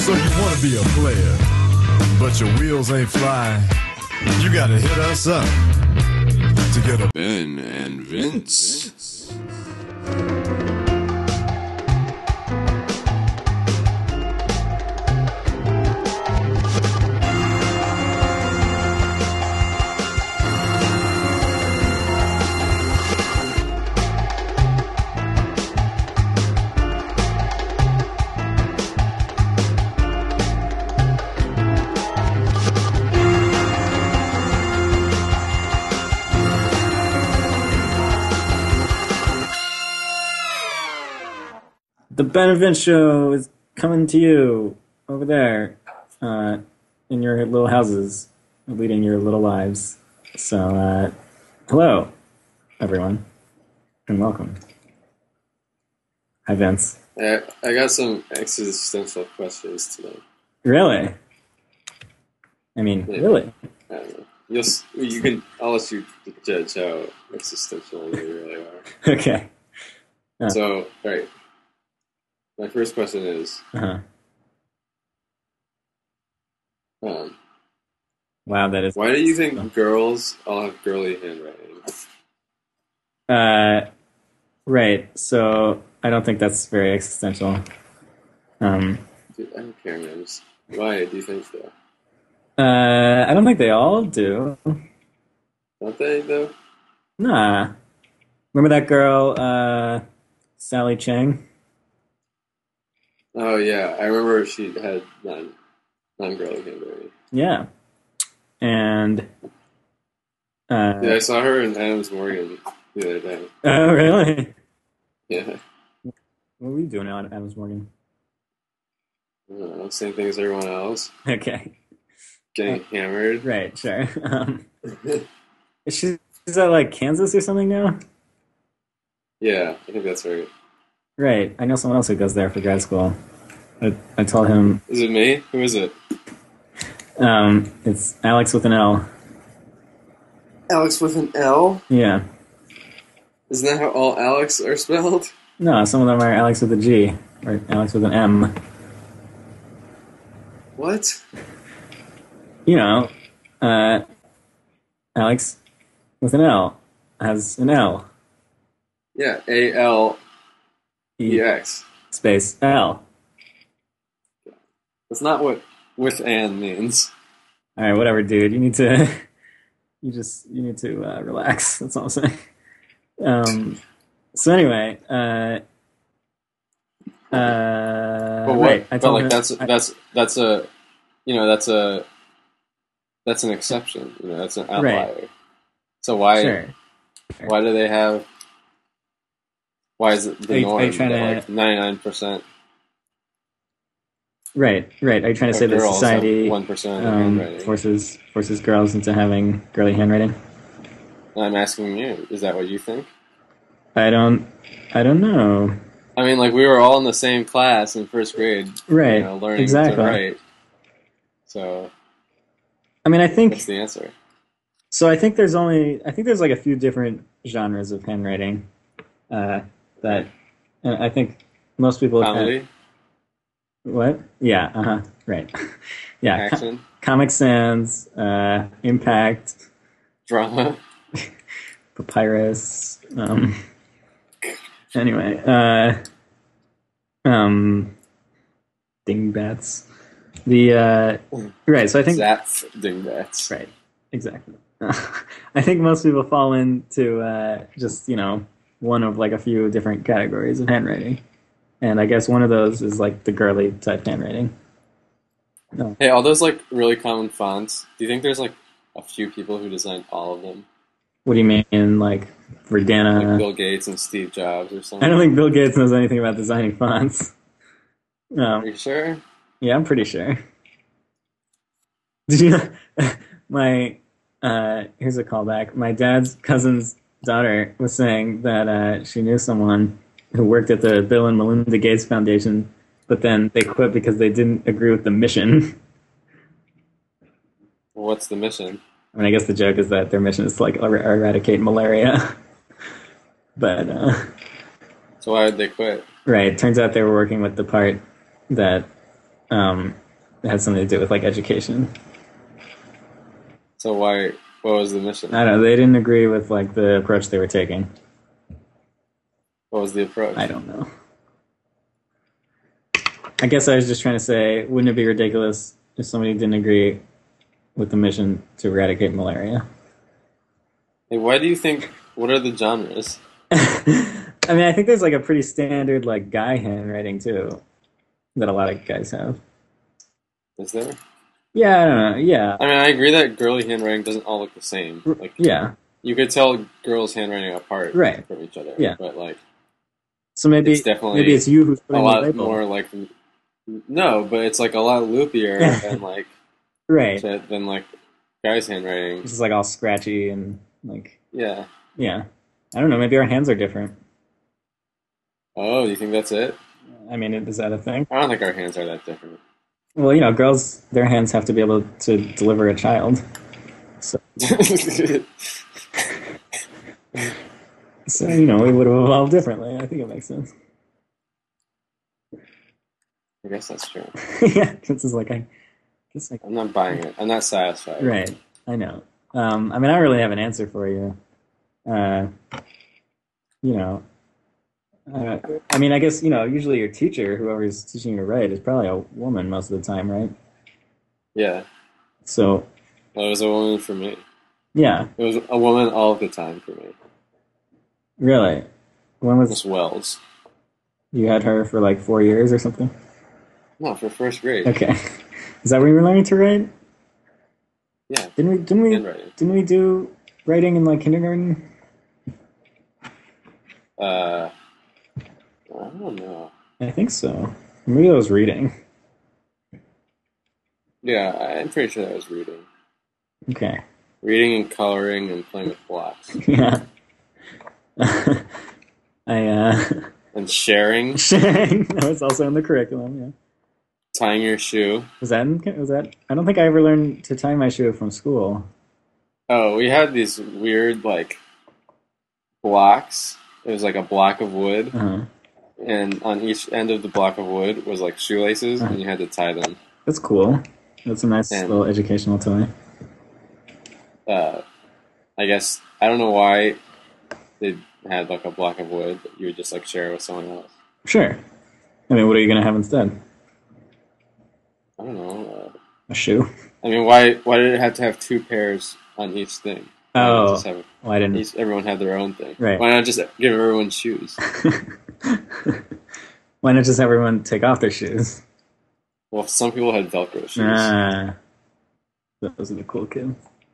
So you want to be a player, but your wheels ain't flying. You gotta hit us up to get a Ben and Vince. The Ben and Vince Show is coming to you over there in your little houses, leading your little lives. So, hello, everyone, and welcome. Hi, Vince. I got some existential questions today. Really? I mean, Yeah. really? I don't know. You can. I'll let you judge how existential they really are. Okay. So, all right. My first question is, Uh-huh. Wow, that is... why do you think girls all have girly handwriting? Right, so I don't think that's very existential. Dude, I don't care, man. Why do you think so? I don't think they all do. Don't they, though? Nah. Remember that girl, Sally Chang? Oh, yeah. I remember she had non-girly handwriting. Yeah. And... Yeah, I saw her in Adams Morgan the other day. Oh, really? Yeah. What were you doing out at Adams Morgan? I don't know, same thing as everyone else. Okay. Getting hammered. Right, sure. She's at, like, Kansas or something now? Yeah, I think that's right. Right. I know someone else who goes there for grad school. I told him... Is it me? Who is it? It's Alex with an L. Alex with an L? Yeah. Isn't that how all Alex are spelled? No, some of them are Alex with a G. Or Alex with an M. What? You know, Alex with an L has an L. Yeah, A-L-E-X. Space L. That's not what with and means. All right, whatever, dude. You need to, you need to relax. That's all I'm saying. So anyway, But what? right. I But told like him, that's a, you know, that's an exception. You know, that's an outlier. Right. So why? Sure. Why do they have? Why is it Are the you norm trying that to- like 99%? Right. Are you trying to say that girls have society 1% handwriting? forces girls into having girly handwriting? And I'm asking you, is that what you think? I don't know. I mean, like we were all in the same class in first grade, Right. You know, learning Exactly. to write. So I mean, I think what's the answer? so. I think there's like a few different genres of handwriting that I think most people Comedy, what? Yeah. Right. Yeah. action, Comic Sans, Impact, drama. Papyrus. Anyway, Dingbats. The right. So I think Zap dingbats. right. Exactly. I think most people fall into just one of like a few different categories of handwriting, and I guess one of those is like the girly type handwriting. No. Hey, all those like really common fonts. Do you think there's like a few people who designed all of them, What do you mean, like Verdana? like Bill Gates and Steve Jobs or something? I don't think Bill Gates knows anything about designing fonts. Are No. you sure? Yeah, I'm pretty sure. Did you know, my here's a callback. My dad's cousin's daughter was saying that she knew someone who worked at the Bill and Melinda Gates Foundation, but then they quit because they didn't agree with the mission. What's the mission? I mean, I guess the joke is that their mission is to like eradicate malaria. But So why did they quit? right, turns out they were working with the part that It had something to do with like education. So why? What was the mission? I don't know. They didn't agree with like the approach they were taking. What was the approach? I don't know. I guess I was just trying to say, wouldn't it be ridiculous if somebody didn't agree with the mission to eradicate malaria? Hey, why do you think? What are the genres? I mean, I think there's like a pretty standard like guy handwriting too, that a lot of guys have. Is there? Yeah, I don't know. Yeah, I mean, I agree that girly handwriting doesn't all look the same. Like, yeah, you could tell girls' handwriting apart Right. from each other. Yeah. But like, so maybe it's definitely maybe it's you who's a putting the lot label. more like. No, but it's like a lot loopier than like Right. shit than like guys' handwriting. It's just like all scratchy and like Yeah. yeah. I don't know. Maybe our hands are different. Oh, you think that's it? I mean, is that a thing? I don't think our hands are that different. Well, you know, girls, their hands have to be able to deliver a child. So you know, we would have evolved differently. I think it makes sense. I guess that's true. Yeah, this is like I guess like I'm not buying it. I'm not satisfied. right. I know. I mean, I don't really have an answer for you. You know, I mean, I guess, you know, usually your teacher, whoever's teaching you to write, is probably a woman most of the time, right? Yeah. So, Well, it was a woman for me. yeah, It was a woman all of the time for me. really. When was Miss Wells. you had her for like 4 years or something? No, for first grade. Okay, is that when you were learning to write? Yeah. Didn't we Handwriting. do writing in like kindergarten? I don't know. I think so. Maybe that was reading. Yeah, I'm pretty sure that was reading. Okay. Reading and coloring and playing with blocks. Yeah. I And sharing, sharing. That was also in the curriculum. Yeah. tying your shoe. Was that? I don't think I ever learned to tie my shoe from school. Oh, we had these weird, like, blocks. It was like a block of wood, Uh-huh. and on each end of the block of wood was like shoelaces, Uh-huh. and you had to tie them. That's cool. That's a nice And- little educational toy. I guess, I don't know why they had like a block of wood, but you would just like share it with someone else. Sure. I mean, what are you gonna have instead? I don't know. A shoe? I mean, why did it have to have two pairs on each thing? Why not Oh, just have well, I didn't. everyone had their own thing. Right. Why not just give everyone shoes? Why not just everyone take off their shoes? Well, some people had Velcro shoes. Ah, those are the cool kids.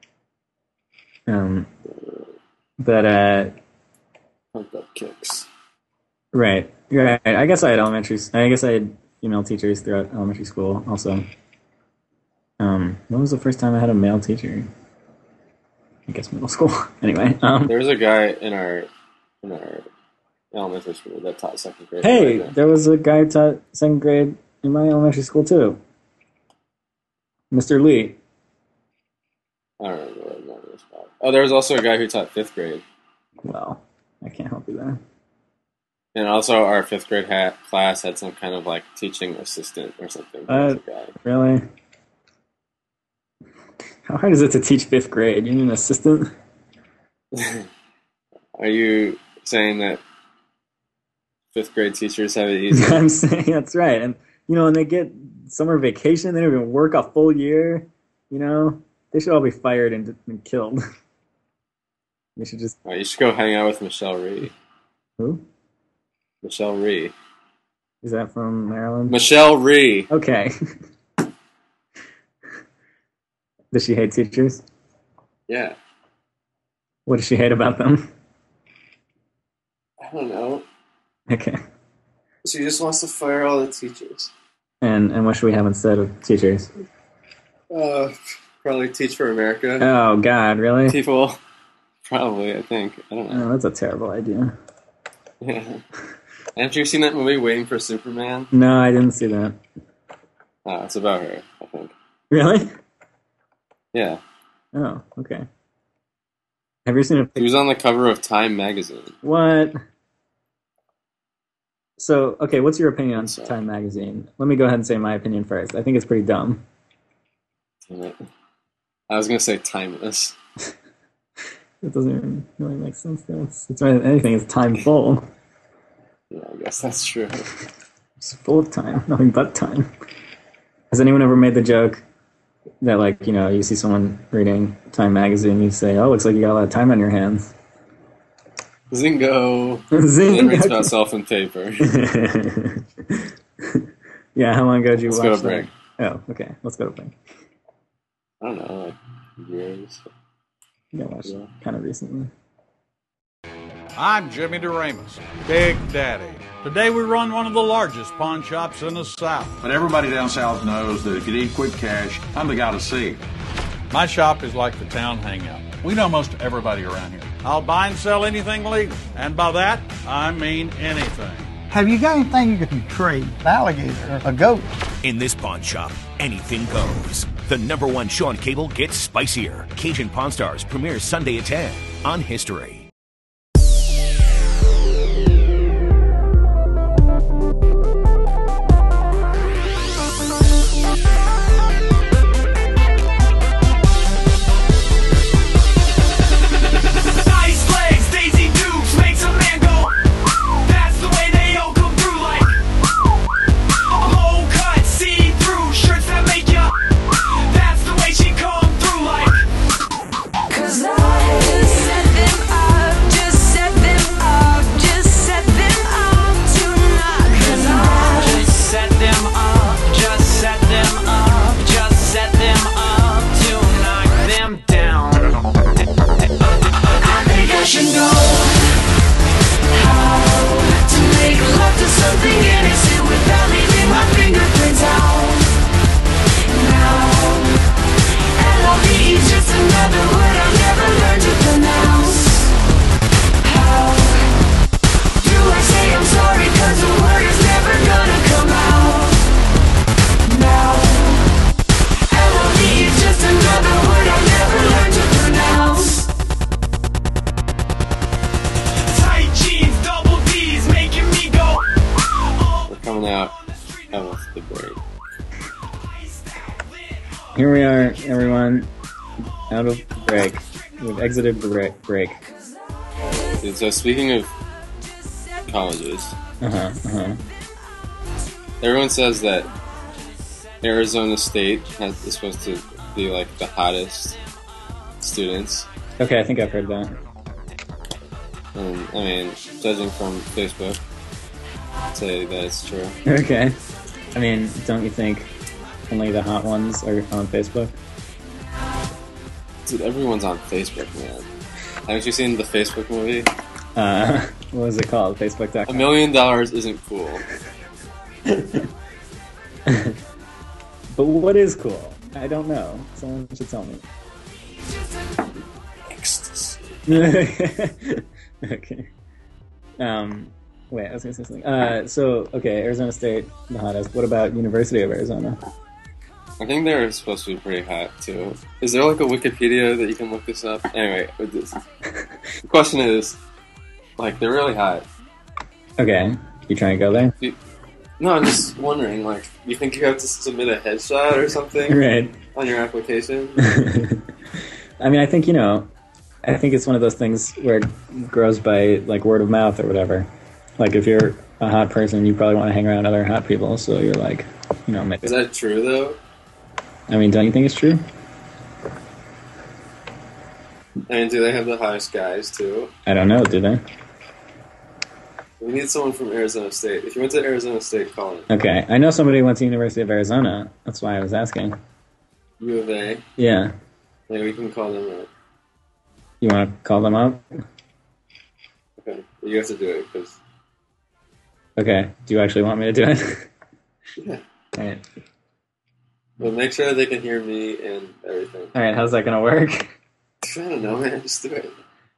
But Pumped up kicks. right. I guess I had female teachers throughout elementary school. Also, when was the first time I had a male teacher? I guess middle school. Anyway, There was a guy in our elementary school that taught second grade. hey, Right now. there was a guy who taught second grade in my elementary school too. Mr. Lee. I don't remember what his name was about. Oh, there was also a guy who taught fifth grade, Well, I can't help you there. and also our fifth grade class had some kind of like teaching assistant or something. There was a guy. Really? How hard is it to teach fifth grade? You need an assistant? Are you saying that fifth grade teachers have it easy? I'm saying that's right. And, you know, when they get summer vacation, they don't even work a full year, you know? They should all be fired and killed. They should just... You should go hang out with Michelle Rhee. Who? Michelle Rhee. Is that from Maryland? Michelle Rhee. Okay. Does she hate teachers? Yeah. What does she hate about them? I don't know. Okay. She just wants to fire all the teachers. And what should we have instead of teachers? Probably Teach for America. Oh, God, really? People. Probably, I think. I don't know. Oh, that's a terrible idea. Yeah. Haven't you seen that movie, Waiting for Superman? No, I didn't see that. Oh, it's about her, I think. Really? Yeah. Oh, okay. Have you seen a She picture? was on the cover of Time magazine. What? So, okay, what's your opinion on Sorry. Time Magazine? Let me go ahead and say my opinion first. I think it's pretty dumb. I was gonna say timeless. It doesn't even really make sense, though. It's anything is time full. Yeah, I guess that's true. It's full of time, nothing but time. Has anyone ever made the joke that, like, you know, you see someone reading Time Magazine, you say, "Oh, looks like you got a lot of time on your hands." Zingo. Zing. It reads about self and paper. Yeah, how long ago did you Let's watch go to that? break. Oh, okay. Let's go to break. I don't know, like years. Yeah, I watched it kind of recently. I'm Jimmy DeRamus, Big Daddy. Today we run one of the largest pawn shops in the South. But everybody down south knows that if you need quick cash, I'm the guy to see. My shop is like the town hangout. We know most everybody around here. I'll buy and sell anything legal. And by that, I mean anything. Have you got anything you can trade? An alligator, a goat? In this pawn shop, anything goes. The #1 show on cable gets spicier. Cajun Pawn Stars premieres Sunday at 10 on History. Here we are, everyone, out of break. We've exited break. Dude, so speaking of colleges, everyone says that Arizona State is supposed to be like the hottest students. Okay, I think I've heard that. And I mean, judging from Facebook, I'd say that it's true. Okay. I mean, don't you think only the hot ones are on Facebook? Dude, everyone's on Facebook, man. Haven't you seen the Facebook movie? What was it called? Facebook.com? $1 million isn't cool. But what is cool? I don't know. Someone should tell me. Ecstasy. Okay. Wait, I was gonna say something. So, okay, Arizona State, the hottest. What about University of Arizona? I think they're supposed to be pretty hot, too. Is there like a Wikipedia that you can look this up? Anyway, with this. The question is, like, they're really hot. Okay. You trying to go there? No, I'm just wondering, like, you think you have to submit a headshot or something Right. on your application? I mean, I think, I think it's one of those things where it grows by, like, word of mouth or whatever. Like, if you're a hot person, you probably want to hang around other hot people, so you're like, maybe. Is that true, though? I mean, don't you think it's true? And do they have the hottest guys, too? I don't know, do they? We need someone from Arizona State. If you went to Arizona State, call it. Okay, I know somebody who went to University of Arizona. That's why I was asking. U of A. Yeah. Maybe we can call them up. You want to call them up? Okay. You have to do it, because... Okay. Do you actually want me to do it? Yeah. All right. But make sure they can hear me and everything. All right, how's that going to work? I don't know, man. Just do it.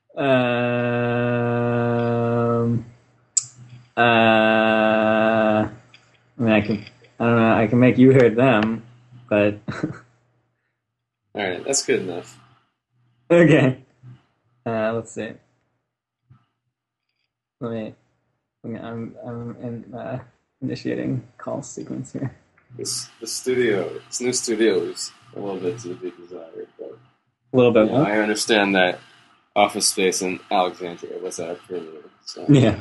I mean, I don't know, I can make you hear them, but... Alright, that's good enough. Okay. Let's see. Let me... I'm initiating call sequence here. This new studio is a little bit to be desired, but A little bit. yeah, I understand that office space in Alexandria was at a premium. So. Yeah.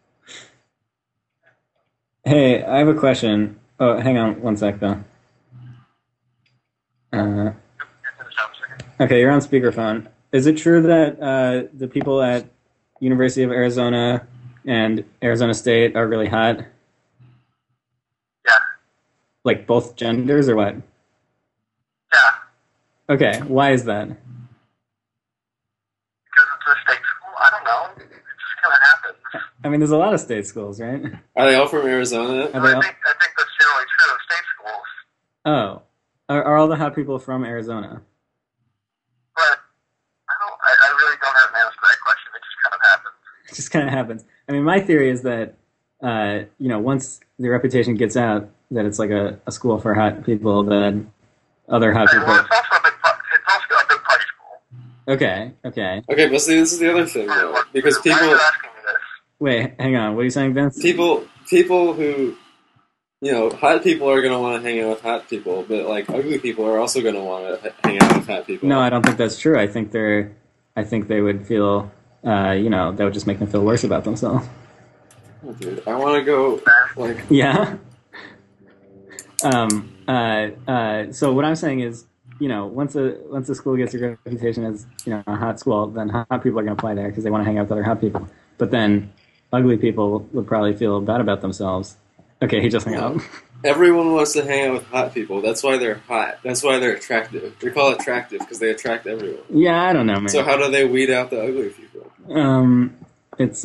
Hey, I have a question. Oh, hang on one sec, though. Okay, you're on speakerphone. Is it true that the people at University of Arizona and Arizona State are really hot? Yeah. Like both genders, or what? Yeah. Okay, why is that? Because it's a state school. I don't know. It just kind of happens. I mean, there's a lot of state schools, right? Are they all from Arizona? Are they I all- think that's generally true of state schools. Oh, are all the hot people from Arizona? But I really don't have an answer to that question. It just kind of happens. It just kind of happens. I mean, my theory is that, once the reputation gets out that it's like a school for hot people, then other hot people. Well, it's also a big party school. Okay. Okay, but see, this is the other thing, though. Because Why are people you asking me this? Wait, hang on. What are you saying, Vince? who, hot people are going to want to hang out with hot people, but, like, ugly people are also going to want to hang out with hot people. No, I don't think that's true. I think they would feel, that would just make them feel worse about themselves. Oh, dude, I want to go, like... Yeah. So what I'm saying is, once a school gets a reputation as, a hot school, then hot people are going to apply there because they want to hang out with other hot people. But then ugly people would probably feel bad about themselves. Okay, he just hung up. Everyone wants to hang out with hot people. That's why they're hot. That's why they're attractive. They're called attractive because they attract everyone. Yeah, I don't know, man. So how do they weed out the ugly people? It's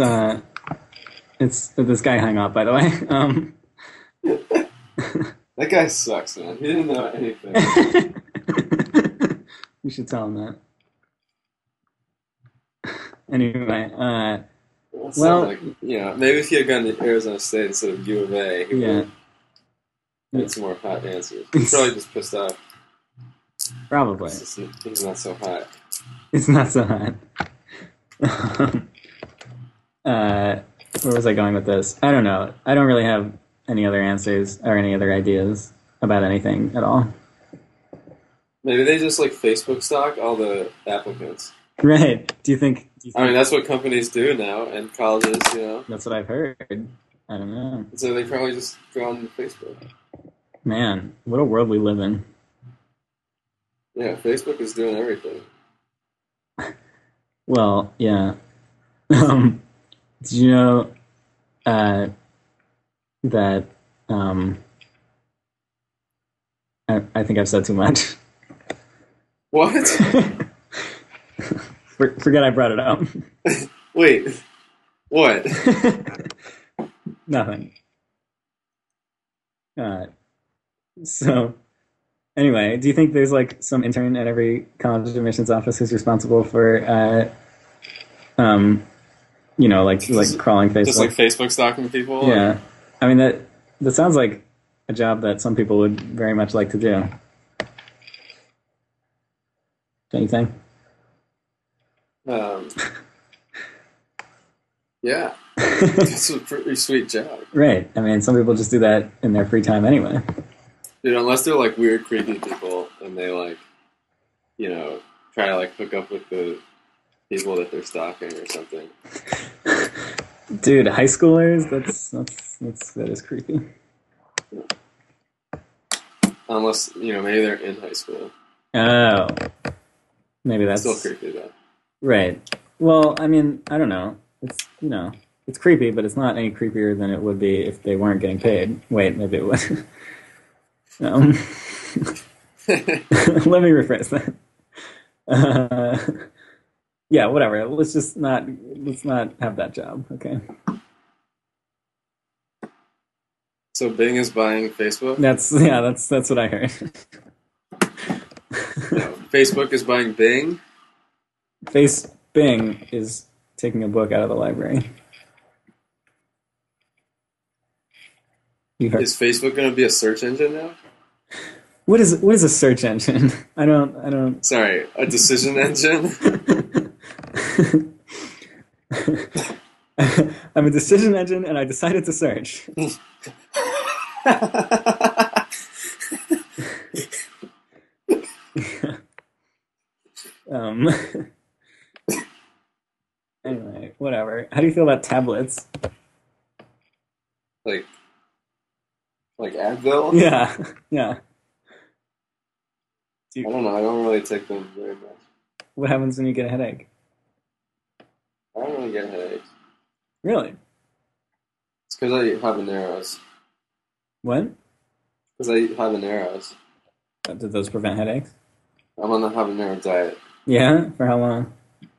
this guy hung up, by the way. That guy sucks, man. He didn't know anything. You should tell him that. Anyway, Maybe if he had gone to Arizona State instead of U of A, he would have had some more hot answers. He's probably just pissed off. Probably. He's not so hot. It's not so hot. Where was I going with this? I don't know. I don't really have any other answers or any other ideas about anything at all. Maybe they just Facebook stalk all the applicants. Right. Do you think? I mean, that's what companies do now, and colleges, That's what I've heard. I don't know. So they probably just go on Facebook. Man, what a world we live in. Yeah, Facebook is doing everything. Well, yeah. Did you know that I think I've said too much. What? Forget I brought it up. Wait. What? Nothing. So, anyway, do you think there's some intern at every college admissions office who's responsible for, crawling Facebook? Just Facebook stalking people? Yeah. I mean, that sounds like a job that some people would very much like to do. Don't you think? Yeah. That's a pretty sweet job. Right. I mean, some people just do that in their free time anyway. Dude, unless they're weird, creepy people and they try to hook up with the people that they're stalking or something. Dude, high schoolers, that is creepy. Unless, maybe they're in high school. Oh. Maybe that's still creepy though. Right. Well, I mean, I don't know. It's it's creepy, but it's not any creepier than it would be if they weren't getting paid. Wait, maybe it would. Let me rephrase that. Yeah, whatever. Let's not have that job, okay? So Bing is buying Facebook? That's what I heard. No, Facebook is buying Bing? Bing is taking a book out of the library. Is Facebook going to be a search engine now? What is a search engine? I don't. Sorry, a decision engine? I I'm a decision engine, and I decided to search. um. Anyway, whatever. How do you feel about tablets? Like Advil? Yeah, yeah. I don't know. I don't really take them very much. What happens when you get a headache? I don't really get headaches. Really? It's because I eat habaneros. What? Because I eat habaneros. Did those prevent headaches? I'm on the habanero diet. Yeah? For how long?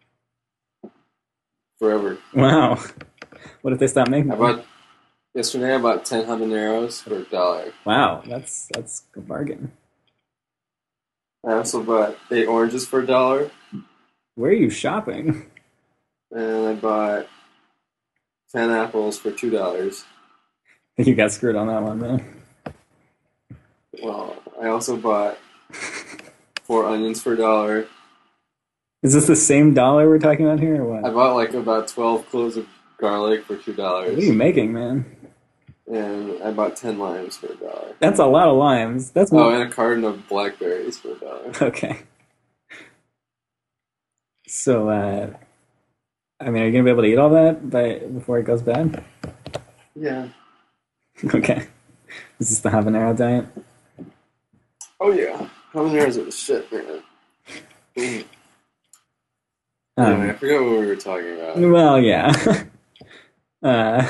Forever. Wow. What if they stop making them? Yesterday I bought 10 habaneros for $1. Wow, that's a bargain. I also bought 8 oranges for $1. Where are you shopping? And I bought 10 apples for $2. You got screwed on that one, man. Well, I also bought 4 onions for $1. Is this the same dollar we're talking about here, or what? I bought like about 12 cloves of garlic for $2. What are you making, man? And I bought 10 limes for $1. That's a lot of limes. That's more... and a carton of blackberries for $1. Okay. So, I mean, are you gonna be able to eat all that before it goes bad? Yeah. Okay. Is this the habanero diet? Oh yeah, habaneros are the shit, man. Anyway, I forgot what we were talking about. Well, yeah. I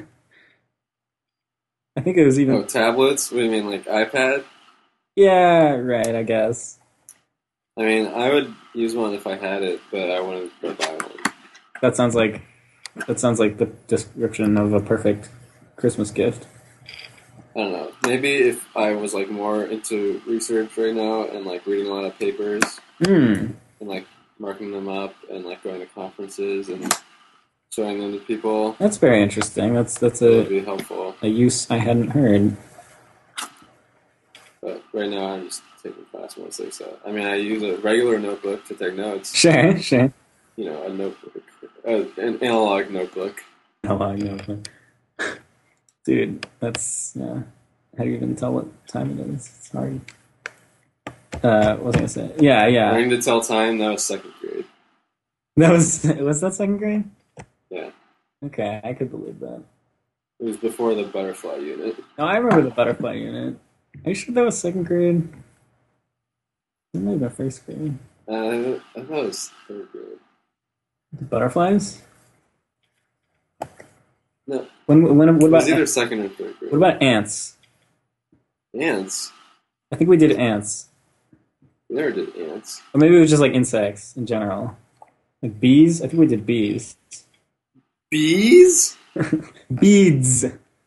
think it was even... Oh, tablets? What do you mean, like iPad? Yeah, right, I guess. I mean, I would use one if I had it, but I wouldn't go buy one. That sounds like the description of a perfect Christmas gift. I don't know. Maybe if I was like more into research right now and like reading a lot of papers and like marking them up and like going to conferences and showing them to people. That's very interesting. That would be helpful. A use I hadn't heard. But right now I'm just taking class mostly, so I mean I use a regular notebook to take notes. Sure. You know, a notebook, an analog notebook. Analog notebook. Dude, that's how do you even tell what time it is? It's hard. What was I gonna say? Yeah. Learning to tell time, that was 2nd grade. Was that 2nd grade? Yeah. Okay, I could believe that. It was before the butterfly unit. No, I remember the butterfly unit. Are you sure that was 2nd grade? It might have been 1st grade. I thought it was 3rd grade. The butterflies? No. What it about was either 2nd or 3rd grade. What about ants? Ants? I think we did ants. We never did ants. Or maybe it was just like insects in general. Like bees? I think we did bees. Bees? Beads.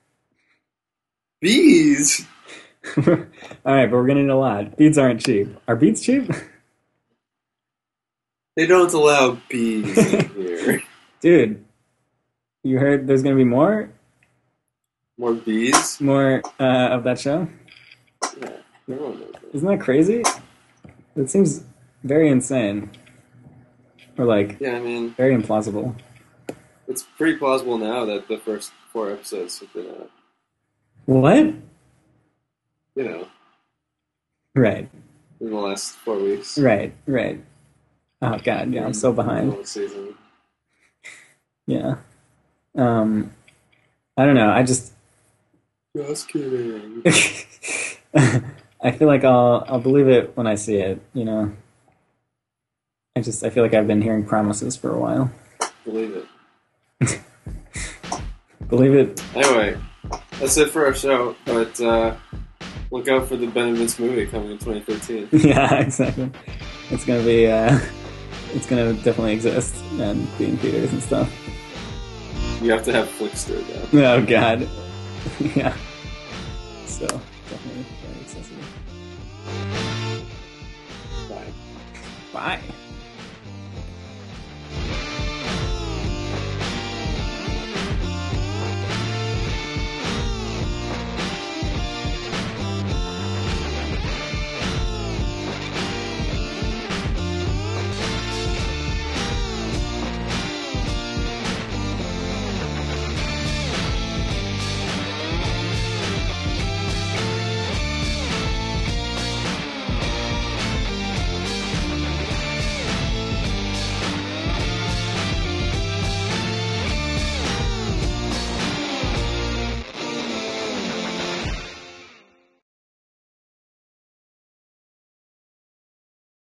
Bees? Alright, but we're gonna need a lot. Beads aren't cheap. Are beads cheap? They don't allow bees in here. Dude, you heard there's gonna be more? More bees? More of that show? Yeah, everyone knows that. Isn't that crazy? It seems very insane. Or like, yeah, I mean, very implausible. It's pretty plausible now that the first 4 episodes have been out. What? You know. Right. In the last 4 weeks. Right. Oh god, yeah, I'm so behind. Season. Yeah. I don't know, I just kidding. I feel like I'll believe it when I see it, you know. I feel like I've been hearing promises for a while. Believe it. Believe it. Anyway, that's it for our show, but look out for the Ben and Vince movie coming in 2013. Yeah, exactly. It's gonna be it's gonna definitely exist and be in theaters and stuff. You have to have Flickster though. Oh god. Yeah. So definitely very accessible. Bye. Bye.